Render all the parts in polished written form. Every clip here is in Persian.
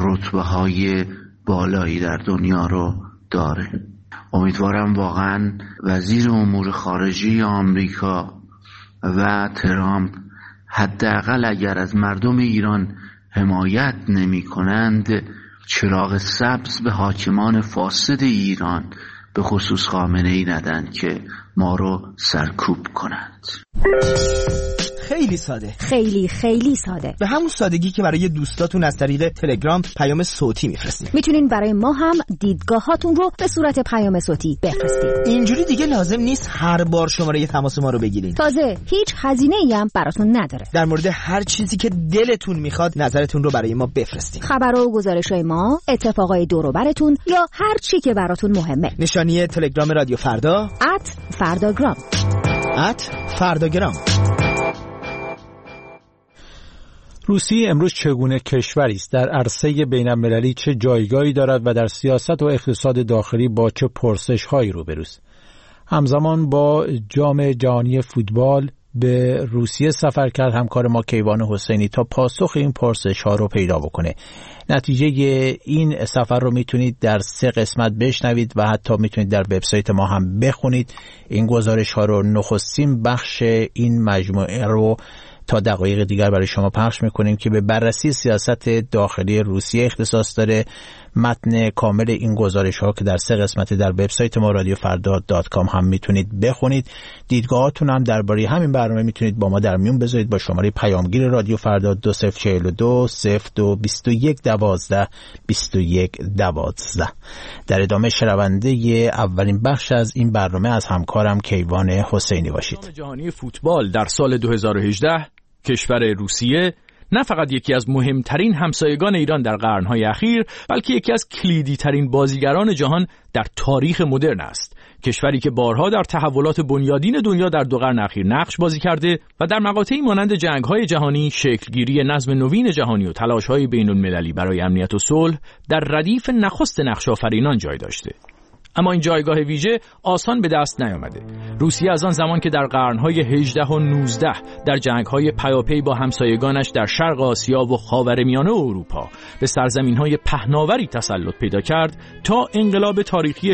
رتبه‌های بالایی در دنیا رو داره. امیدوارم واقعا وزیر امور خارجه آمریکا و ترامپ حداقل اگر از مردم ایران حمایت نمی کنند چراغ سبز به حاکمان فاسد ایران به خصوص خامنه‌ای ندن که ما رو سرکوب کنند. خیلی ساده، خیلی ساده، به همون سادگی که برای دوستاتون از طریق تلگرام پیام صوتی میفرستید. میتونین برای ما هم دیدگاهاتون رو به صورت پیام صوتی بفرستید. اینجوری دیگه لازم نیست هر بار شماره تماس ما رو بگیرین. تازه هیچ هزینه‌ای هم براتون نداره. در مورد هر چیزی که دلتون میخواد نظرتون رو برای ما بفرستید. خبر و گزارش‌های ما، اتفاقای دور و براتون یا هر چی که براتون مهمه. نشانی تلگرام رادیو فردا @فرداگرام. @فرداگرام. روسیه امروز چگونه کشوری است، در عرصه بین‌المللی چه جایگاهی دارد و در سیاست و اقتصاد داخلی با چه پرسش‌هایی روبروست. همزمان با جام جهانی فوتبال به روسیه سفر کرد همکار ما کیوان حسینی تا پاسخ این پرسش‌ها رو پیدا بکنه. نتیجه این سفر رو میتونید در 3 قسمت بشنوید و حتی میتونید در وبسایت ما هم بخونید. این گزارش‌ها رو نخستین بخش این مجموعه رو تا دقایق دیگر برای شما پخش میکنیم که به بررسی سیاست داخلی روسیه اختصاص داره. متن کامل این گزارش ها که در 3 قسمت در وبسایت ما radiofarda.com هم میتونید بخونید. دیدگاهاتون هم درباره همین برنامه میتونید با ما در میون بذارید با شماره پیامگیر رادیو فردا 2042 02 21 12 21 12. در ادامه شنونده اولین بخش از این برنامه از همکارم کیوان حسینی باشید. جام جهانی فوتبال در سال 2018 کشور روسیه نه فقط یکی از مهمترین همسایگان ایران در قرن‌های اخیر، بلکه یکی از کلیدی ترین بازیگران جهان در تاریخ مدرن است. کشوری که بارها در تحولات بنیادین دنیا در 2 قرن اخیر نقش بازی کرده و در مقاطعی مانند جنگ‌های جهانی، شکلگیری نظم نوین جهانی و تلاش‌های بین‌المللی برای امنیت و صلح در ردیف نخست نقش‌آفرینان جای داشته. اما این جایگاه ویژه آسان به دست نیامده. روسیه از آن زمان که در قرن‌های 18 و 19 در جنگ‌های پیاپی با همسایگانش در شرق آسیا و خاورمیانه و اروپا به سرزمین‌های پهناوری تسلط پیدا کرد تا انقلاب تاریخی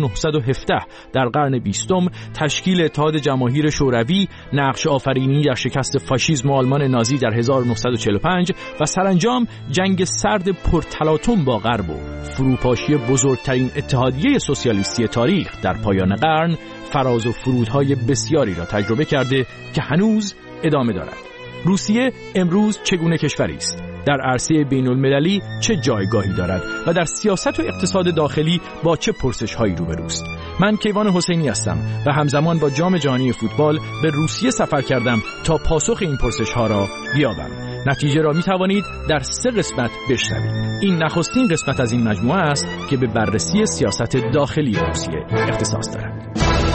1917 در قرن 20 تشکیل اتحاد جماهیر شوروی، نقش آفرینی در شکست فاشیسم و آلمان نازی در 1945 و سرانجام جنگ سرد پرتلاطم با غرب و فروپاشی بزرگترین اتحادیه سوسیالیستی تاریخ در پایان قرن فراز و فرودهای بسیاری را تجربه کرده که هنوز ادامه دارد. روسیه امروز چگونه کشوری است؟ در عرصه بین‌المللی چه جایگاهی دارد و در سیاست و اقتصاد داخلی با چه پرسش‌هایی روبروست؟ من کیوان حسینی هستم و همزمان با جام جهانی فوتبال به روسیه سفر کردم تا پاسخ این پرسش‌ها را بیابم. نتیجه را می توانید در 3 قسمت بشنوید. این نخستین قسمت از این مجموعه است که به بررسی سیاست داخلی روسیه اختصاص دارد.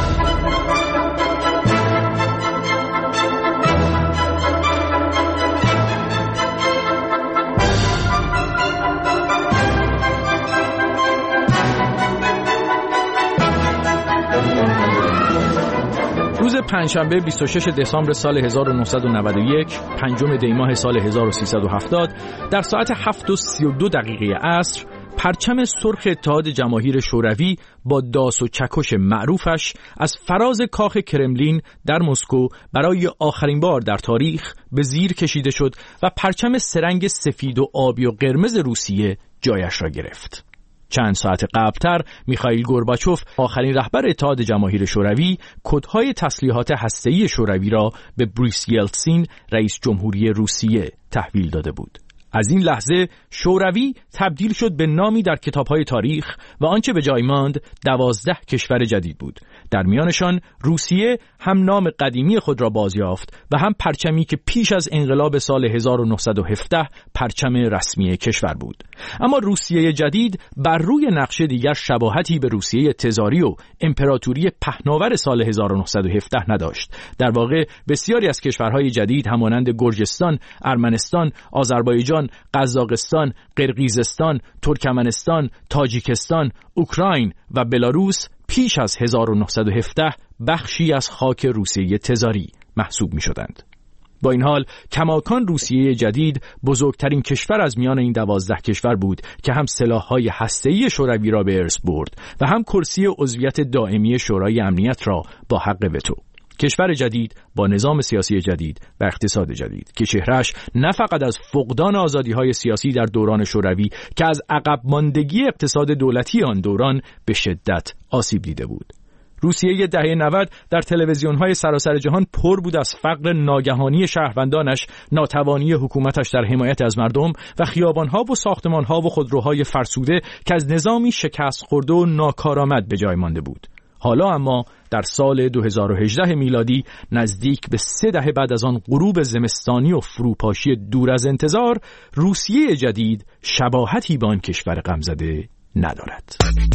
روز پنجشنبه 26 دسامبر سال 1991 5 دی ماه سال 1370 در ساعت 7:32 عصر پرچم سرخ اتحاد جماهیر شوروی با داس و چکش معروفش از فراز کاخ کرملین در مسکو برای آخرین بار در تاریخ به زیر کشیده شد و پرچم سه‌رنگ سفید و آبی و قرمز روسیه جایش را گرفت. چند ساعت قبلتر میخائیل گورباچوف آخرین رهبر اتحاد جماهیر شوروی کدهای تسلیحات هسته‌ای شوروی را به بوریس یلتسین رئیس جمهوری روسیه تحویل داده بود. از این لحظه شوروی تبدیل شد به نامی در کتاب‌های تاریخ و آنچه به جای ماند 12 کشور جدید بود. در میانشان روسیه هم نام قدیمی خود را بازیافت و هم پرچمی که پیش از انقلاب سال 1917 پرچم رسمی کشور بود. اما روسیه جدید بر روی نقشه دیگر شباهتی به روسیه تزاری و امپراتوری پهناور سال 1917 نداشت. در واقع بسیاری از کشورهای جدید همانند گرجستان، ارمنستان، آذربایجان، قزاقستان، قرقیزستان، ترکمنستان، تاجیکستان، اوکراین و بلاروس پیش از 1917 بخشی از خاک روسیه تزاری محسوب می شدند. با این حال کماکان روسیه جدید بزرگترین کشور از میان این 12 کشور بود که هم سلاح‌های هسته‌ای شوروی را به ارث برد و هم کرسی عضویت دائمی شورای امنیت را با حق وتو. کشور جدید با نظام سیاسی جدید و اقتصاد جدید که چهرهش نه فقط از فقدان آزادی‌های سیاسی در دوران شوروی که از عقب ماندگی اقتصاد دولتی آن دوران به شدت آسیب دیده بود. روسیه دهه 90 در تلویزیون‌های سراسر جهان پر بود از فقر ناگهانی شهروندانش، ناتوانی حکومتش در حمایت از مردم و خیابان‌ها و ساختمان‌ها و خودروهای فرسوده که از نظامی شکست خورده و ناکارآمد به جای مانده بود. حالا اما در سال 2018 میلادی نزدیک به 3 دهه بعد از آن غروب زمستانی و فروپاشی دور از انتظار، روسیه جدید شباهتی به آن کشور غمزده ندارد.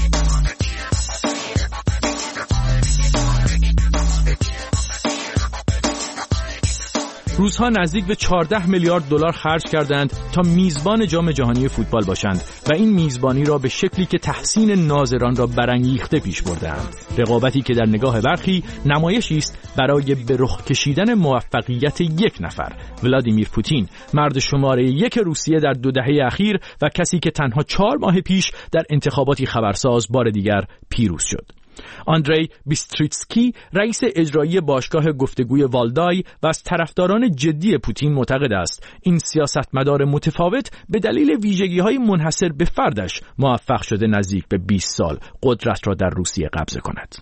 روس‌ها نزدیک به 14 میلیارد دلار خرج کردند تا میزبان جام جهانی فوتبال باشند و این میزبانی را به شکلی که تحسین ناظران را برانگیخته پیش بردند. رقابتی که در نگاه برخی نمایشی است برای به رخ کشیدن موفقیت یک نفر، ولادیمیر پوتین، مرد شماره 1 روسیه در 2 دهه اخیر و کسی که تنها 4 ماه پیش در انتخاباتی خبرساز بار دیگر پیروز شد. آندری بیستریتسکی، رئیس اجرایی باشگاه گفتگوی والدای و از طرفداران جدی پوتین معتقد است این سیاستمدار متفاوت به دلیل ویژگی‌های منحصر به فردش موفق شده نزدیک به 20 سال قدرت را در روسیه قبضه کند.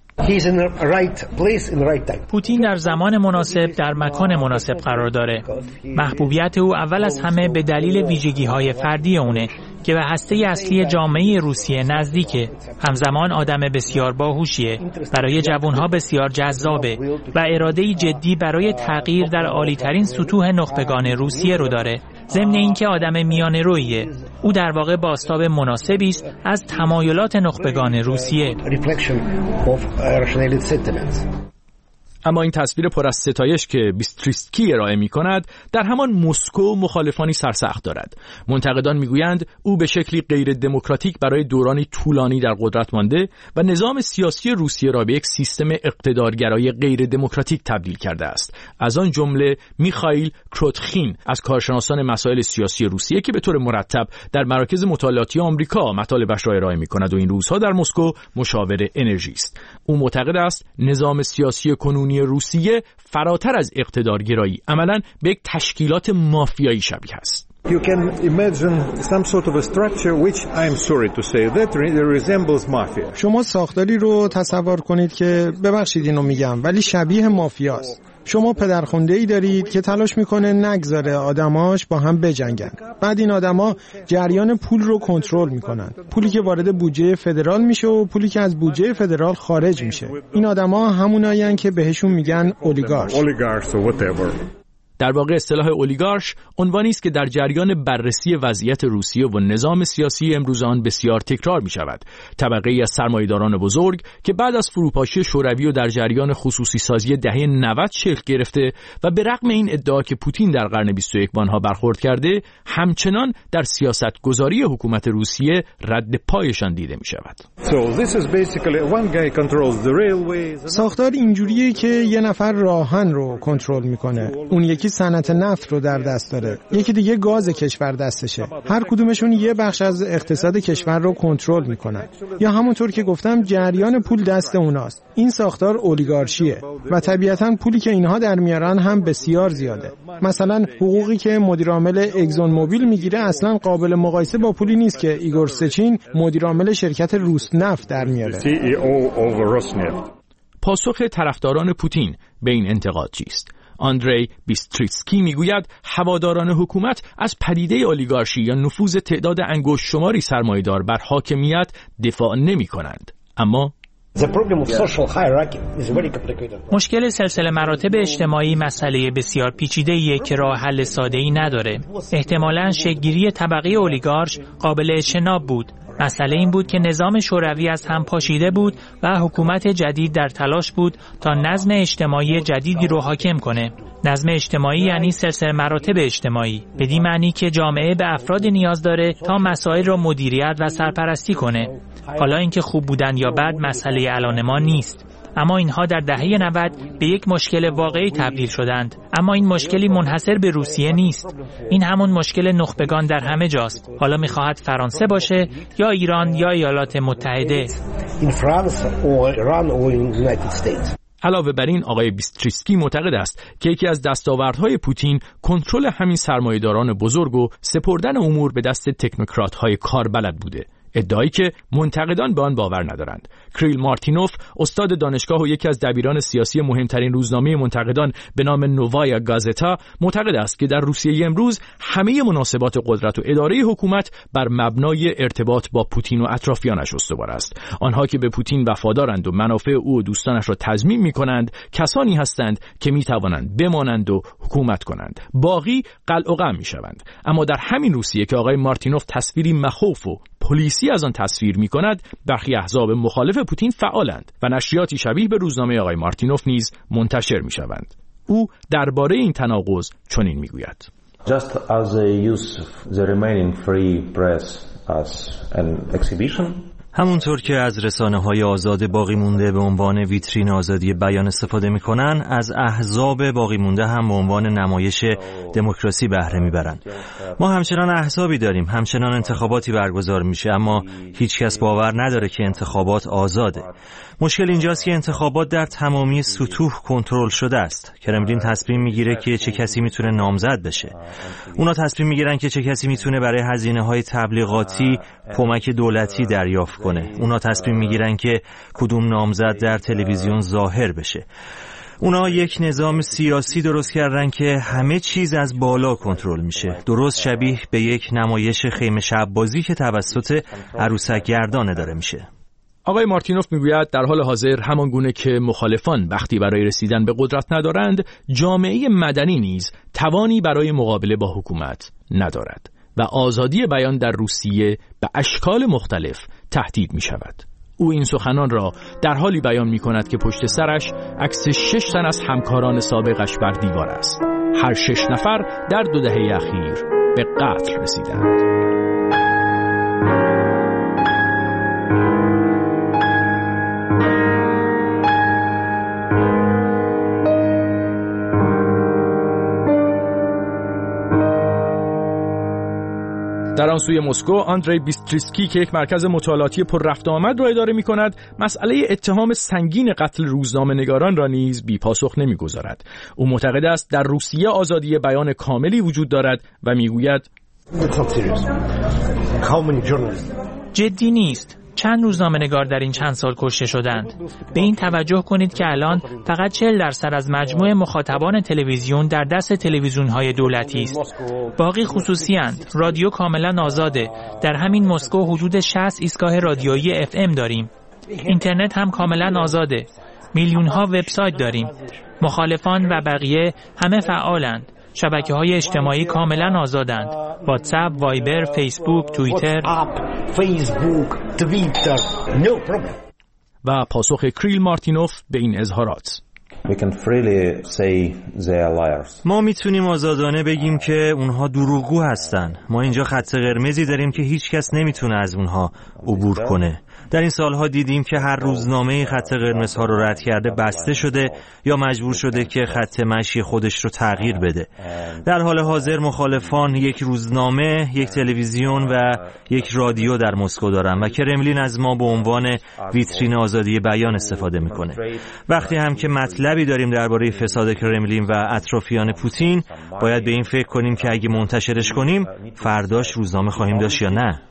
پوتین در زمان مناسب در مکان مناسب قرار داره. محبوبیت او اول از همه به دلیل ویژگی‌های فردی اونه که به هسته اصلی جامعه روسیه نزدیکه. همزمان آدم بسیار باهوشیه، برای جوانها بسیار جذابه و اراده‌ای جدی برای تغییر در عالی‌ترین سطوح نخبگان روسیه رو داره. ضمن اینکه آدم میانه رویه، او در واقع بازتاب مناسبی است از تمایلات نخبگان روسیه. اما این تصویر پر از ستایش که بیستریتسکی ارائه می‌کند در همان مسکو مخالفانی سرسخت دارد. منتقدان می‌گویند او به شکلی غیر دموکراتیک برای دورانی طولانی در قدرت مانده و نظام سیاسی روسیه را به یک سیستم اقتدارگرای غیر دموکراتیک تبدیل کرده است. از آن جمله میخائیل کروتخین از کارشناسان مسائل سیاسی روسیه که به طور مرتب در مراکز مطالعاتی آمریکا مطالبش را ارائه می‌کند و این روزها در مسکو مشاور انرژی است. او معتقد است نظام سیاسی کنونی روسیه فراتر از اقتدارگرایی عملاً به یک تشکیلات مافیایی شبیه است. You can imagine some sort of a structure which I'm sorry to say that resembles mafia. شما ساختاری رو تصور کنید که ببخشید اینو میگم ولی شبیه مافیاست. شما پدرخونده‌ای دارید که تلاش میکنه نگذاره آدماش با هم بجنگن. بعد این آدما جریان پول رو کنترل میکنن. پولی که وارد بودجه فدرال میشه و پولی که از بودجه فدرال خارج میشه. این آدما همونایین که بهشون میگن اولیگارش. در واقع اصطلاح اولیگارش عنوانی است که در جریان بررسی وضعیت روسیه و نظام سیاسی امروز آن بسیار تکرار می شود. طبقه‌ای از سرمایه‌داران بزرگ که بعد از فروپاشی شوروی و در جریان خصوصی سازی دهه 90 شکل گرفته و به رغم این ادعا که پوتین در قرن 21 با آنها برخورد کرده، همچنان در سیاست گذاری حکومت روسیه رد پایشان دیده می شود. ساختار اینجوریه که یه نفر راهن رو کنترل میکنه، اون یکی صنعت نفت رو در دست داره، یکی دیگه گاز کشور دستشه. هر کدومشون یه بخش از اقتصاد کشور رو کنترل میکنن. یا همونطور که گفتم جریان پول دست اوناست. این ساختار اولیگارشیه و طبیعتاً پولی که اینها در میارن هم بسیار زیاده. مثلا حقوقی که مدیر عامل اگزون موبیل میگیره اصلا قابل مقایسه با پولی نیست که ایگور سچین مدیر عامل شرکت روسنفت در میاره. پاسخ طرفداران پوتین به این انتقاد چیست؟ آندری بیستریتسکی میگوید هواداران حکومت از پدیده اولیگارشی یا نفوذ تعداد انگشت شماری سرمایه‌دار بر حاکمیت دفاع نمی کنند. اما مشکل سلسله مراتب اجتماعی مسئله بسیار پیچیده‌ایه که راه حل ساده‌ای نداره. احتمالاً شکل‌گیری طبقه اولیگارش قابل اجتناب بود. مسئله این بود که نظام شوروی از هم پاشیده بود و حکومت جدید در تلاش بود تا نظم اجتماعی جدیدی رو حاکم کنه. نظم اجتماعی یعنی سلسله مراتب اجتماعی، بدین معنی که جامعه به افراد نیاز داره تا مسائل رو مدیریت و سرپرستی کنه. حالا اینکه خوب بودن یا بد مسئله الان ما نیست. اما اینها در دهه 90 به یک مشکل واقعی تبدیل شدند. اما این مشکلی منحصر به روسیه نیست. این همون مشکل نخبگان در همه جاست. حالا می‌خواهد فرانسه باشه یا ایران یا ایالات متحده. علاوه بر این آقای بیستریسکی معتقد است که یکی از دستاوردهای پوتین کنترل همین سرمایه‌داران بزرگ و سپردن امور به دست تکنوکرات‌های کاربلد بوده. ادعایی که منتقدان به آن باور ندارند. کریل مارتینوف، استاد دانشگاه و یکی از دبیران سیاسی مهمترین روزنامه منتقدان به نام نووایا گازتا، معتقد است که در روسیه امروز همه مناسبات قدرت و اداره حکومت بر مبنای ارتباط با پوتین و اطرافیانش استوار است. آنها که به پوتین وفادارند و منافع او و دوستانش را تضمین می‌کنند، کسانی هستند که می‌توانند بمانند و حکومت کنند. باقی قلع و قم می‌شوند. اما در همین روسیه که آقای مارتینوف تصویری مخوف و پلیسی از آن تصویر می‌کند، برخی احزاب مخالف پوتین فعالند و نشریاتی شبیه به روزنامه آقای مارتینوف نیز منتشر می‌شوند. او درباره این تناقض چنین می‌گوید: Just as they use the remaining free press as an exhibition. همونطور که از رسانه‌های آزاد باقی مونده به عنوان ویترین آزادی بیان استفاده می‌کنن، از احزاب باقی مونده هم به عنوان نمایش دموکراسی بهره می‌برن. ما همچنان احزابی داریم، همچنان انتخاباتی برگزار میشه، اما هیچ کس باور نداره که انتخابات آزاده. مشکل اینجاست که انتخابات در تمامی سطوح کنترل شده است. کرملین تصمیم میگیره که چه کسی میتونه نامزد بشه. اونا تصمیم میگیرن که چه کسی میتونه برای هزینه‌های تبلیغاتی کمک دولتی دریافت کنه. اونا تصمیم میگیرن که کدوم نامزد در تلویزیون ظاهر بشه. اونا یک نظام سیاسی درست کردن که همه چیز از بالا کنترل میشه، درست شبیه به یک نمایش خیمه شب بازی که توسط عروسک گردان اداره میشه. آقای مارتینوف میگوید در حال حاضر همان گونه که مخالفان وقتی برای رسیدن به قدرت ندارند، جامعه مدنی نیز توانی برای مقابله با حکومت ندارد و آزادی بیان در روسیه به اشکال مختلف تهدید می شود. او این سخنان را در حالی بیان می کند که پشت سرش عکس 6 تن از همکاران سابقش بر دیوار است. هر 6 نفر در 2 دهه اخیر به قتل رسیدند. در آن سوی مسکو، آندری بیستریسکی که یک مرکز مطالعاتی پر رفت و آمد را اداره می‌کند، مسئله اتهام سنگین قتل روزنامه‌نگاران را نیز بی پاسخ نمی‌گذارد. او معتقد است در روسیه آزادی بیان کاملی وجود دارد و می‌گوید جدی نیست. چند روزنامه‌نگار در این چند سال کشته شدند. به این توجه کنید که الان فقط 40% از مجموع مخاطبان تلویزیون در دست تلویزیون‌های دولتی است. باقی خصوصی اند. رادیو کاملا آزاده. در همین مسکو حدود 60 ایستگاه رادیویی FM داریم. اینترنت هم کاملا آزاده. میلیون‌ها وبسایت داریم. مخالفان و بقیه همه فعالند. شبکه‌های اجتماعی کاملا آزادند. واتساپ، وایبر، فیسبوک، توییتر. و پاسخ کریل مارتینوف به این اظهارات: ما میتونیم آزادانه بگیم که اونها دروغگو هستن. ما اینجا خط قرمزی داریم که هیچ کس نمیتونه از اونها عبور کنه. در این سالها دیدیم که هر روزنامه خط قرمزها رو رد کرده بسته شده یا مجبور شده که خط مشی خودش رو تغییر بده. در حال حاضر مخالفان یک روزنامه، یک تلویزیون و یک رادیو در مسکو دارن و کرملین از ما به عنوان ویترین آزادی بیان استفاده میکنه. وقتی هم که مطلبی داریم درباره فساد کرملین و اطرافیان پوتین، باید به این فکر کنیم که اگه منتشرش کنیم فرداش روزنامه خواهیم داشت یا نه.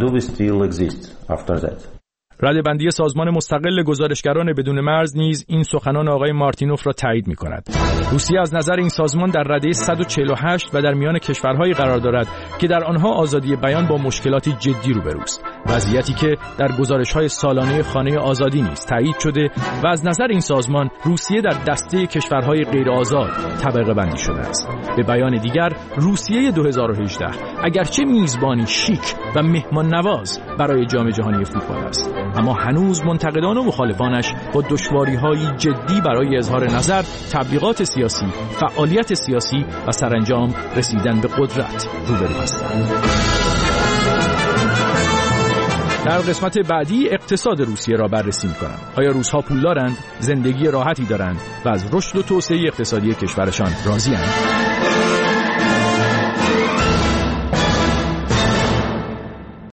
ردبندی سازمان مستقل گزارشگران بدون مرز نیز این سخنان آقای مارتینوف را تایید می‌کند. روسیه از نظر این سازمان در رده 148 و در میان کشورهایی قرار دارد که در آنها آزادی بیان با مشکلات جدی روبروست. وضعیتی که در گزارش‌های سالانه خانه آزادی نیز تایید شده و از نظر این سازمان روسیه در دسته کشورهای غیرآزاد طبقه بندی شده است. به بیان دیگر، روسیه 2018 اگرچه میزبانی شیک و مهمان نواز برای جام جهانی فوتبال است، اما هنوز منتقدان و مخالفانش با دشواری‌های جدی برای اظهار نظر، تبلیغات سیاسی، فعالیت سیاسی و سرانجام رسیدن به قدرت روبرو هستند. در قسمت بعدی اقتصاد روسیه را بررسی می‌کنم. آیا روس‌ها پولدارند، زندگی راحتی دارند و از رشد و توسعه اقتصادی کشورشان راضی‌اند؟